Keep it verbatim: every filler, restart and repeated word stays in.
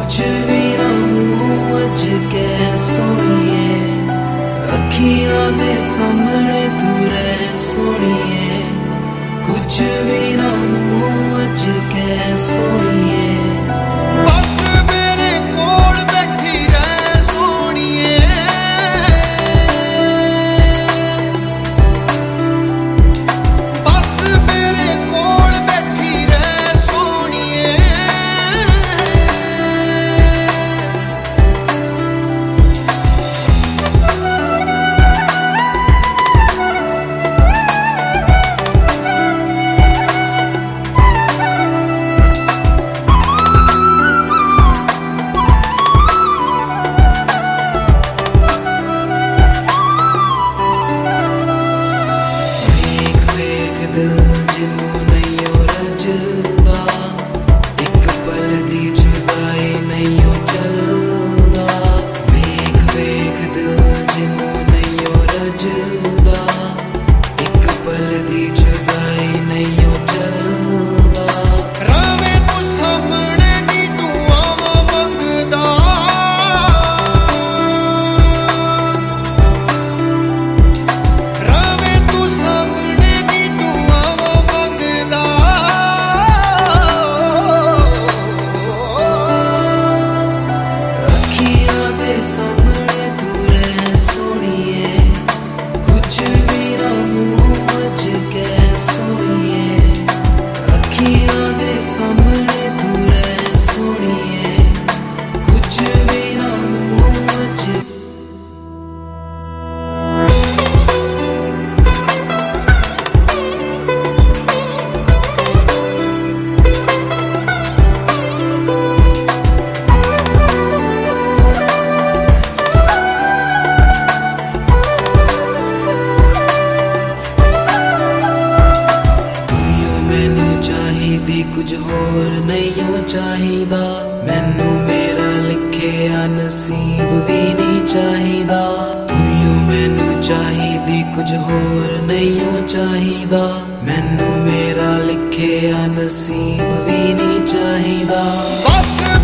कुछ भी ना मूंह अज कै सोनिए, अखियां दे सामने तू रह सोनिए। कुछ भी ना मूंह अज कै सोनिए, दिल जिन्नू नहीं ओ रजदा, एक पल दी जुदाई नहीं ओ चलदा। वेख वेख दिल जिन्नू नहीं ओ रजदा, एक पल दी जुदाई नहीं ओ चलदा। रावे तू सामने नी तू आवा मंगदा, रावे तू सामने सामने तू रह सोनिए। कुछ भी ना मूंह अज कै सोनिए, अखियां दे सामने तू रह सोनिए। कुछ भी ना मूंह अज दी कुछ होर नहीं हो चाहिदा, मैनू मेरा लिखिया नसीब भी नहीं चाहिदा। तू यूं मैनू चाहिदी कुछ होर नहीं हो चाहिदा, मैनू मेरा लिखिया नसीब भी नहीं चाहिदा। बस